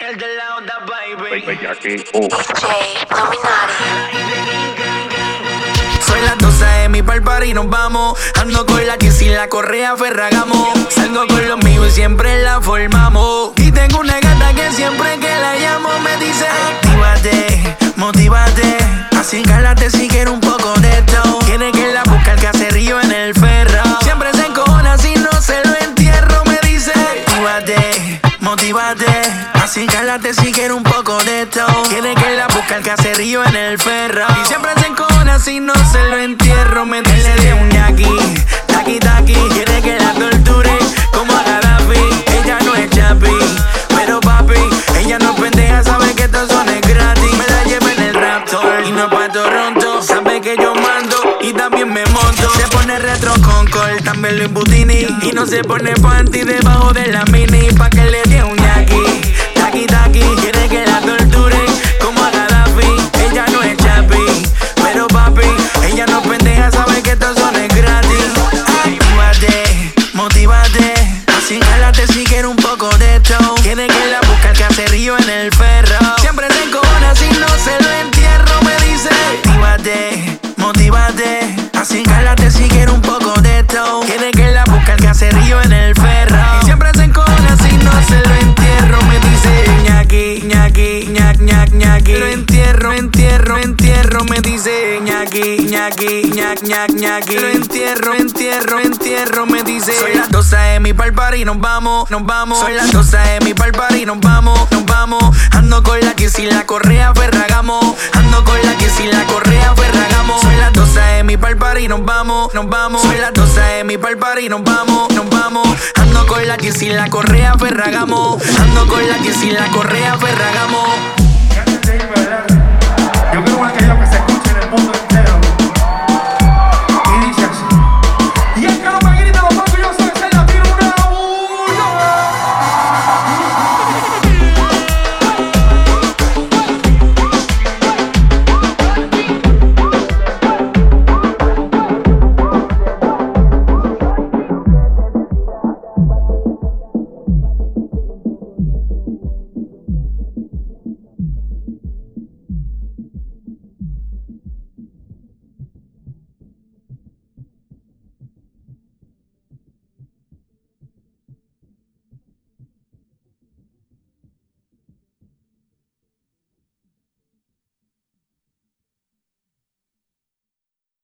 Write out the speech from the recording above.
El de la onda, baby. Bellaqueo. DJ Luminari. Son las 12 de mi pa'l party, nos vamos. Ando con la que sin la correa Ferragamo. Salgo con los míos y siempre la formamos. Y tengo una gata que siempre que la llamo me dice: actívate, motívate, así cálate si quiero un poco de esto. Tiene que la busca el caserío en el ferro. Siempre se encojona si no se lo entierro. Me dice: actívate, motívate, así cálate si quiero un poco de esto. Tiene que la busca el caserío en el ferro. Y siempre se encojona si no se lo entierro. Me dice de un yaqui, taqui taqui. Quiere que la torture como a Gaddafi. Ella no es chapi, pero papi, ella no es pendeja, sabe que esto son es gratis. Me la llevo en el Raptor y no pa' Toronto. Sabe que yo mando y también me monto. Se pone retro con col, también lo Butini. Y no se pone panty debajo de la mini. Pa' que le dé un yaqui, taqui taqui. Quiere que la torture como a Gaddafi. Ella no es chapi, pero papi, ella no es pendeja, sabe que esto son es gratis. Actívate, motívate, así cálate si quiero un poco de esto. Tiene que la busca el caserío en el ferro. Siempre se encojona si no se lo entierro. Me dice: actívate, motívate, así cálate si quiero un poco de esto. Tiene que la busca el caserío en el ferro. Y siempre se encojona si no se lo entierro. Me dice: ñaki, ñaki, ñac, ñac, ñaki. Lo entierro, entierro, entierro. Me dice: ñaki, ñaki, ñac, ñac, ñaki. Lo entierro, entierro, entierro. Me dice: son las 12 de mi pa'l party, nos vamos, nos vamos. Son las 12 de mi pa'l party, nos vamos, nos vamos. Ando con la que sin la correa Ferragamo. Ando con la que sin la correa Ferragamo. Son las 12 de mi pa'l party, nos vamos, nos vamos. Son las 12 de mi pa'l party, nos vamos, nos vamos. Ando con la que sin la correa Ferragamo. Ando con la que sin la correa Ferragamo.